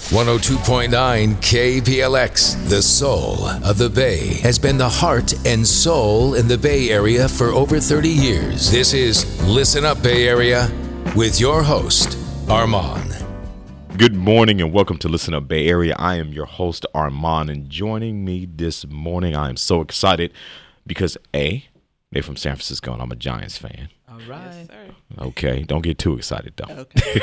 102.9 KPLX, the soul of the Bay, has been the heart and soul in the Bay Area for over 30 years. This is Listen Up Bay Area with your host, Armand. Good morning and welcome to Listen Up Bay Area. I am your host, Armand, and joining me this morning, I am so excited because A, they're from San Francisco and I'm a Giants fan. All right. Yes, sir. Okay, don't get too excited though. Okay.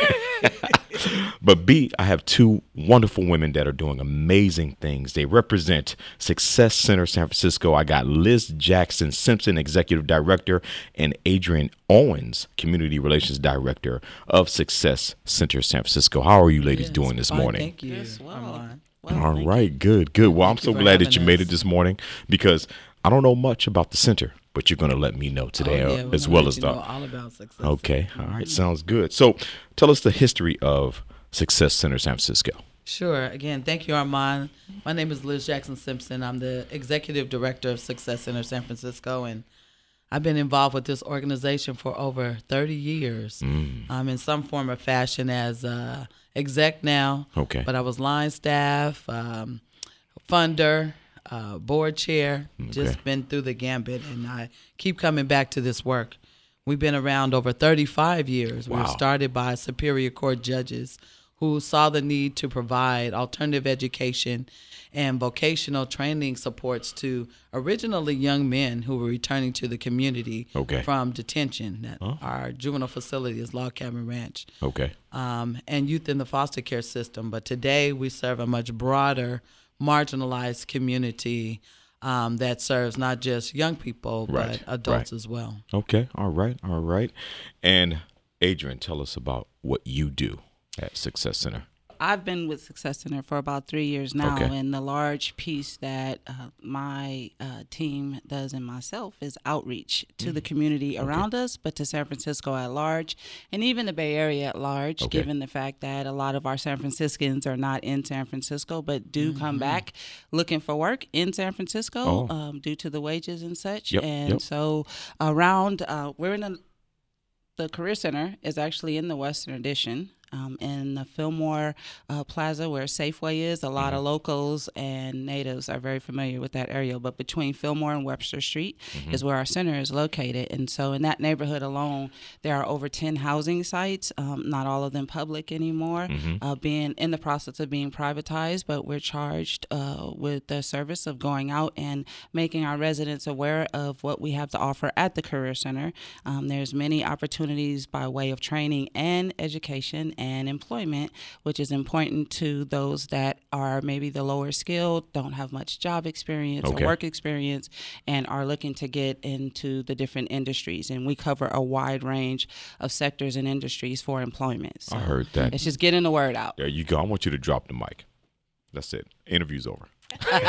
But B, I have two wonderful women that are doing amazing things. They represent Success Center San Francisco. I got Liz Jackson Simpson, Executive Director, and Adrienne Owens, Community Relations Director of Success Center San Francisco. How are you ladies doing this morning? Thank you. Yes, well, all right, good. Well, I'm so glad that you made it this morning because I don't know much about the center, but you're going to let me know today as well as the. All about Success. Okay, all right, sounds good. So tell us the history of Success Center San Francisco. Sure. Again, thank you, Armand. My name is Liz Jackson Simpson. I'm the Executive Director of Success Center San Francisco, and I've been involved with this organization for over 30 years. I'm in some form or fashion as exec now. Okay. But I was line staff, funder, board chair, just been through the gambit, and I keep coming back to this work. We've been around over 35 years. Wow. We were started by Superior Court judges who saw the need to provide alternative education and vocational training supports to originally young men who were returning to the community from detention. Our juvenile facility is Log Cabin Ranch. Okay. And youth in the foster care system. But today we serve a much broader marginalized community that serves not just young people, but adults as well. Okay. All right. And Adrienne, tell us about what you do at Success Center. I've been with Success Center for about 3 years now, and the large piece that my team does and myself is outreach to the community around us, but to San Francisco at large, and even the Bay Area at large, given the fact that a lot of our San Franciscans are not in San Francisco, but do come back looking for work in San Francisco due to the wages and such. So around, we're in the Career Center is actually in the Western Addition. In the Fillmore Plaza where Safeway is, a lot of locals and natives are very familiar with that area. But between Fillmore and Webster Street is where our center is located. And so in that neighborhood alone, there are over 10 housing sites, not all of them public anymore, being in the process of being privatized. But we're charged with the service of going out and making our residents aware of what we have to offer at the Career Center. There's many opportunities by way of training and education and employment, which is important to those that are maybe the lower skilled, don't have much job experience or work experience, and are looking to get into the different industries. And we cover a wide range of sectors and industries for employment. So I heard that. It's just getting the word out. There you go. I want you to drop the mic. That's it. Interview's over. We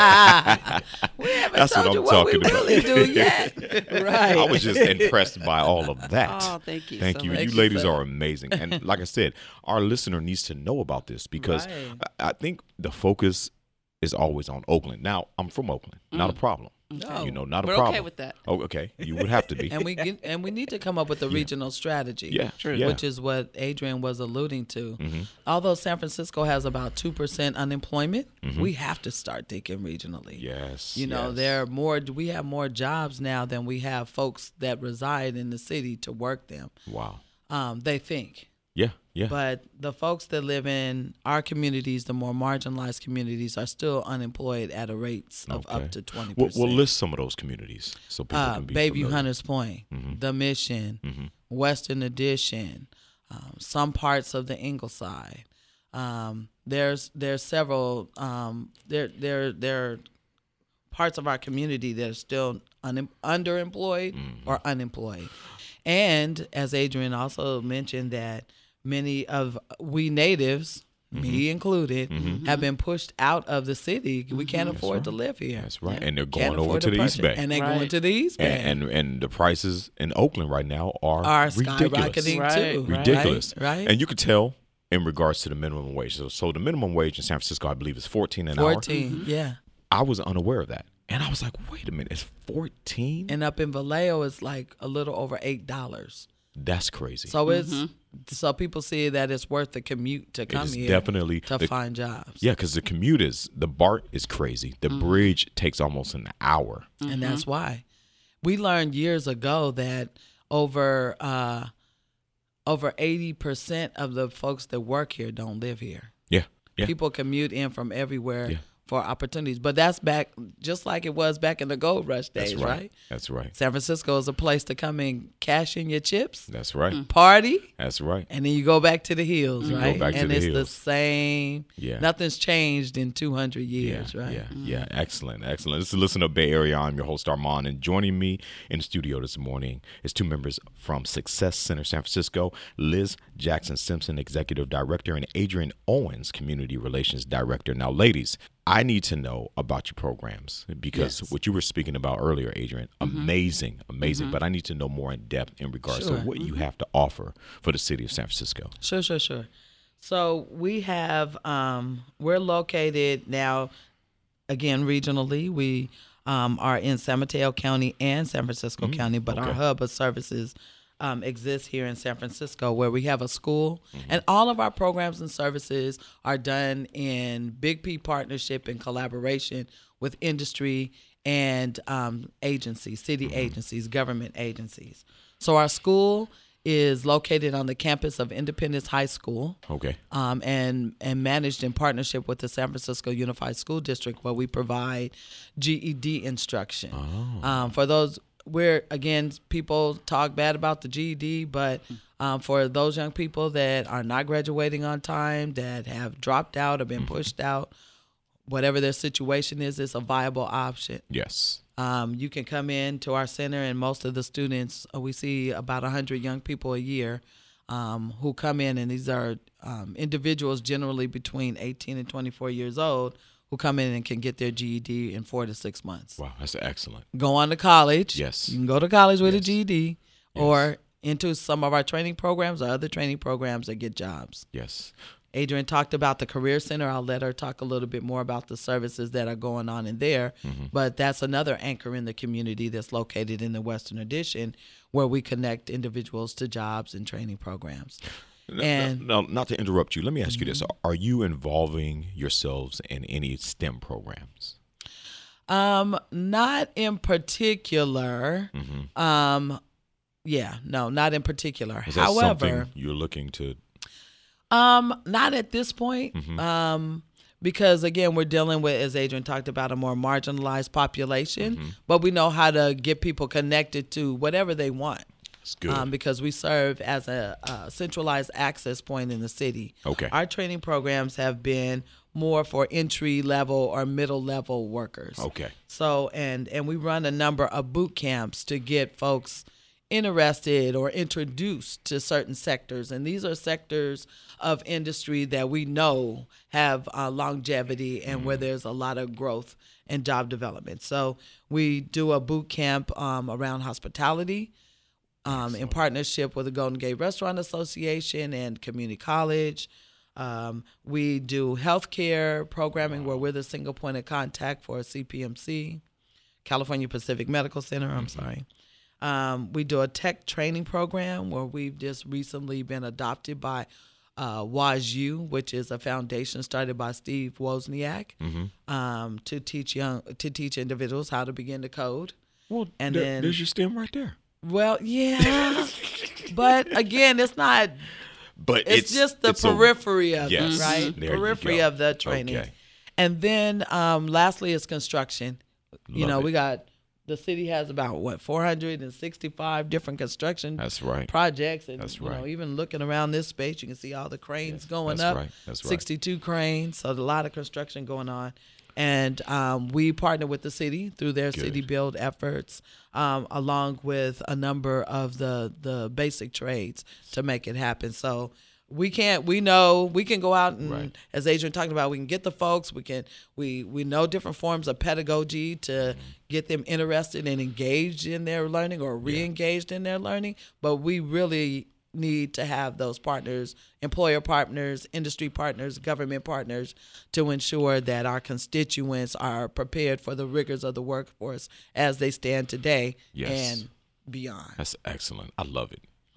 haven't told you what we really do yet. Right. I was just impressed by all of that. Oh, thank you. Thank you. You ladies are amazing. And like I said, our listener needs to know about this because I think the focus is always on Oakland. Now, I'm from Oakland. Not a problem. No, not a we're problem. Okay with that. Oh, okay. You would have to be. and we need to come up with a regional strategy. Yeah, true. Which is what Adrienne was alluding to. Although San Francisco has about 2% unemployment, we have to start thinking regionally. Yes. We have more jobs now than we have folks that reside in the city to work them. Wow. They think. Yeah. But the folks that live in our communities, the more marginalized communities, are still unemployed at a rates of up to 20%. We'll list some of those communities so people can be Bayview familiar. Hunters Point, The Mission, Western Addition, some parts of the Ingleside. There's several. There are parts of our community that are still underemployed or unemployed. And as Adrienne also mentioned, that many of we natives, me included, have been pushed out of the city. We can't afford to live here. That's right. And they're going over to the East Bay. And they're going to the East Bay. And the prices in Oakland right now are ridiculous. Skyrocketing too. Ridiculous. Right. And you could tell in regards to the minimum wage. So the minimum wage in San Francisco, I believe, is $14 an hour. 14, yeah. I was unaware of that. And I was like, wait a minute, it's 14? And up in Vallejo, it's like a little over $8. That's crazy. So so people see that it's worth the commute to come here definitely to find jobs. Yeah, because the commute the BART is crazy. The bridge takes almost an hour. And that's why. We learned years ago that over 80% of the folks that work here don't live here. Yeah. People commute in from everywhere for opportunities. But that's back just like it was back in the gold rush days, right? That's right. San Francisco is a place to come and cash in your chips. That's right. Party. That's right. And then you go back to the hills, right? Go back to and the it's hills. the same. Yeah. Nothing's changed in 200 years, right? Yeah. Excellent. This is Listen Up Bay Area. I'm your host, Armand. And joining me in the studio this morning is two members from Success Center San Francisco, Liz Jackson Simpson, Executive Director, and Adrian Owens, Community Relations Director. Now, ladies, I need to know about your programs because what you were speaking about earlier, Adrian, amazing. But I need to know more in depth in regards to what you have to offer for the city of San Francisco. Sure. So we have, we're located now, again, regionally. We are in San Mateo County and San Francisco County, but our hub of services exists here in San Francisco, where we have a school, and all of our programs and services are done in Big P partnership and collaboration with industry and agencies, city agencies, government agencies. So our school is located on the campus of Independence High School. And managed in partnership with the San Francisco Unified School District, where we provide GED instruction. For those people talk bad about the GED, but for those young people that are not graduating on time, that have dropped out or been pushed out, whatever their situation is, it's a viable option. Yes. You can come in to our center, and most of the students, we see about 100 young people a year who come in, and these are individuals generally between 18 and 24 years old, who come in and can get their GED in 4 to 6 months. Wow, that's excellent. Go on to college. Yes. You can go to college with a GED or into some of our training programs or other training programs that get jobs. Yes. Adrian talked about the Career Center. I'll let her talk a little bit more about the services that are going on in there. But that's another anchor in the community that's located in the Western Addition, where we connect individuals to jobs and training programs. Now, not to interrupt you, let me ask you this. Are you involving yourselves in any STEM programs? Not in particular. Not in particular. Is that something you're looking to? Not at this point. Because again, we're dealing with, as Adrian talked about, a more marginalized population, but we know how to get people connected to whatever they want. Good. Because we serve as a centralized access point in the city. Our training programs have been more for entry level or middle level workers. So and we run a number of boot camps to get folks interested or introduced to certain sectors, and these are sectors of industry that we know have longevity and where there's a lot of growth and job development. So we do a boot camp around hospitality. In partnership with the Golden Gate Restaurant Association and Community College. We do healthcare programming where we're the single point of contact for CPMC, California Pacific Medical Center, we do a tech training program where we've just recently been adopted by WASU, which is a foundation started by Steve Wozniak, to teach individuals how to begin to code. Well, and then there's your STEM right there. Well, yeah, but again, it's not. But it's just the periphery of it, right? There periphery of the training. And then lastly is construction. We got, the city has about 465 different construction projects. And even looking around this space, you can see all the cranes going up. That's 62 cranes, so a lot of construction going on. And we partner with the city through their city build efforts, along with a number of the basic trades to make it happen. So we know we can go out and, as Adrian talked about, we can get the folks. We know different forms of pedagogy to get them interested and engaged in their learning or re-engaged in their learning. But we really need to have those partners, employer partners, industry partners, government partners, to ensure that our constituents are prepared for the rigors of the workforce as they stand today and beyond. That's excellent. I love it.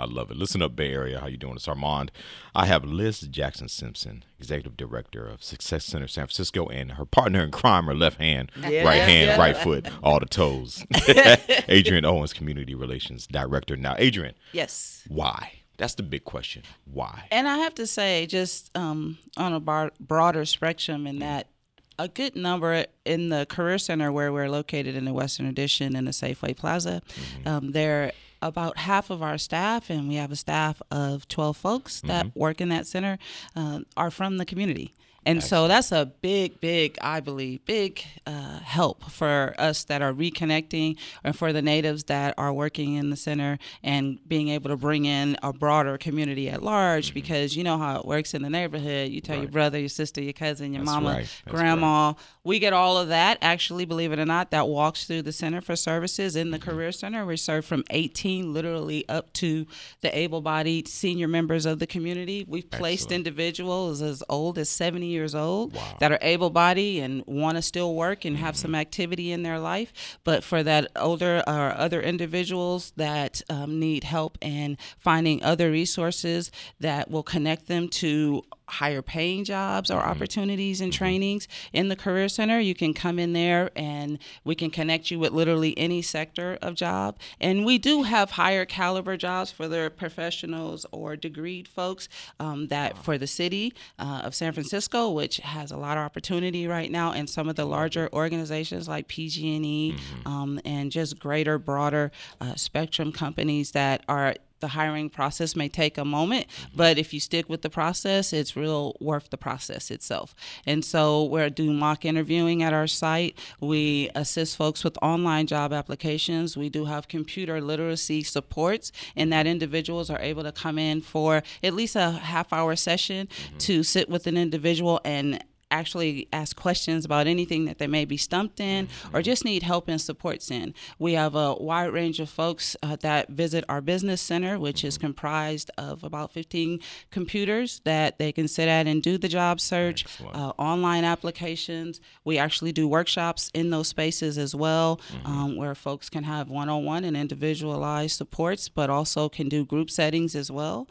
I love it. Listen up, Bay Area. How you doing? It's Armand. I have Liz Jackson Simpson, Executive Director of Success Center San Francisco, and her partner in crime, her left hand, right hand, right foot, all the toes. Adrienne Owens, Community Relations Director. Now, Adrienne. Yes. Why? That's the big question. Why? And I have to say, just on a broader spectrum, in that a good number in the Career Center where we're located in the Western Addition in the Safeway Plaza, there about half of our staff, and we have a staff of 12 folks that work in that center, are from the community. And so that's a big, I believe, big help for us that are reconnecting, and for the natives that are working in the center and being able to bring in a broader community at large, because you know how it works in the neighborhood. You tell your brother, your sister, your cousin, your mama, grandma. We get all of that, actually, believe it or not, that walks through the Center for Services in the Career Center. We serve from 18 literally up to the able-bodied senior members of the community. We've placed individuals as old as 70 years old that are able-bodied and want to still work and have some activity in their life. But for that older or other individuals that need help and finding other resources that will connect them to higher paying jobs or opportunities and trainings in the Career Center, you can come in there and we can connect you with literally any sector of job. And we do have higher caliber jobs for the professionals or degreed folks that for the city of San Francisco, which has a lot of opportunity right now, and some of the larger organizations like PG&E and just greater, broader spectrum companies that are the hiring process may take a moment, but if you stick with the process, it's real worth the process itself. And so we're doing mock interviewing at our site. We assist folks with online job applications. We do have computer literacy supports, and that individuals are able to come in for at least a half-hour session to sit with an individual and actually ask questions about anything that they may be stumped in or just need help and supports in. We have a wide range of folks that visit our business center, which is comprised of about 15 computers that they can sit at and do the job search, online applications. We actually do workshops in those spaces as well, where folks can have one-on-one and individualized supports, but also can do group settings as well.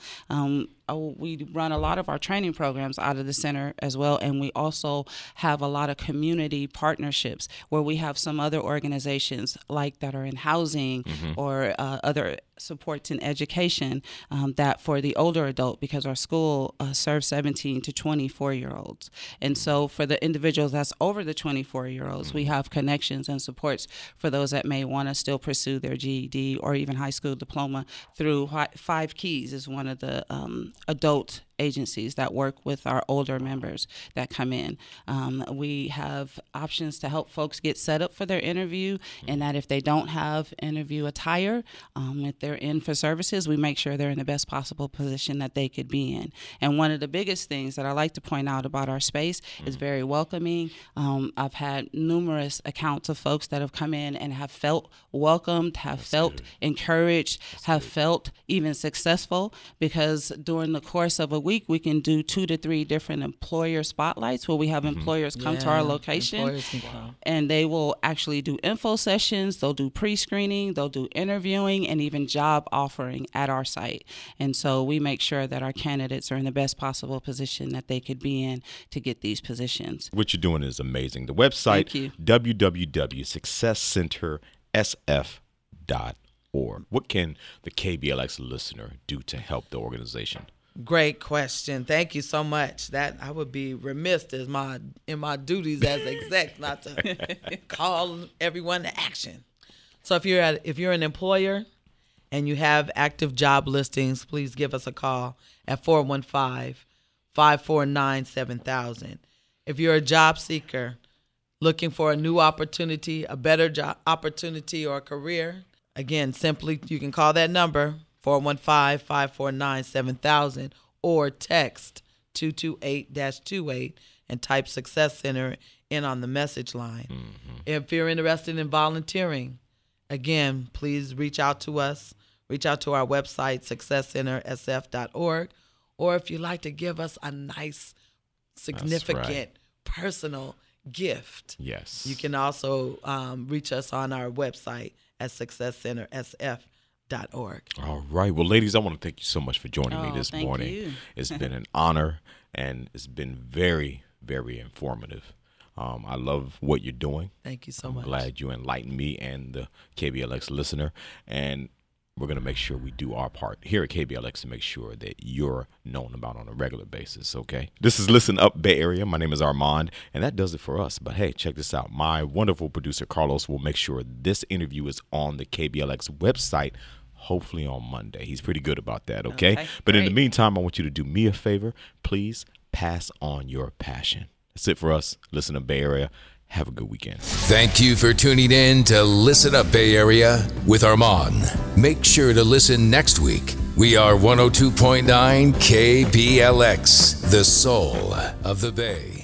We run a lot of our training programs out of the center as well, and we also have a lot of community partnerships where we have some other organizations like that are in housing or other supports in education that for the older adult, because our school serves 17 to 24-year-olds. And so for the individuals that's over the 24-year-olds, we have connections and supports for those that may want to still pursue their GED or even high school diploma through Five Keys is one of the adult agencies that work with our older members that come in. We have options to help folks get set up for their interview, and that if they don't have interview attire, if they're in for services, we make sure they're in the best possible position that they could be in. And one of the biggest things that I like to point out about our space is very welcoming. I've had numerous accounts of folks that have come in and have felt welcomed, have felt encouraged, have felt even successful, because during the course of a week, we can do 2 to 3 different employer spotlights where we have employers come to our location, and they will actually do info sessions, they'll do pre-screening, they'll do interviewing, and even job offering at our site. And so we make sure that our candidates are in the best possible position that they could be in to get these positions. What you're doing is amazing. The website, www.successcentersf.org. What can the KBLX listener do to help the organization? Great question. Thank you so much. That I would be remiss in my duties as exec not to call everyone to action. So if you're an employer and you have active job listings, please give us a call at 415-549-7000. If you're a job seeker looking for a new opportunity, a better job opportunity or career, again, simply you can call that number 415-549-7000 or text 228-28 and type Success Center in on the message line. If you're interested in volunteering, again, please reach out to us. Reach out to our website, successcentersf.org. Or if you'd like to give us a nice, significant, personal gift, you can also reach us on our website at successcentersf.org. All right. Well, ladies, I want to thank you so much for joining me this morning. You. It's been an honor, and it's been very, very informative. I love what you're doing. Thank you so much. I'm glad you enlightened me and the KBLX listener. And we're going to make sure we do our part here at KBLX to make sure that you're known about on a regular basis, okay? This is Listen Up Bay Area. My name is Armand, and that does it for us. But, hey, check this out. My wonderful producer, Carlos, will make sure this interview is on the KBLX website, hopefully on Monday. He's pretty good about that, okay? But in the meantime, I want you to do me a favor. Please pass on your passion. That's it for us. Listen Up Bay Area. Have a good weekend. Thank you for tuning in to Listen Up Bay Area with Armand. Make sure to listen next week. We are 102.9 KBLX, the soul of the Bay.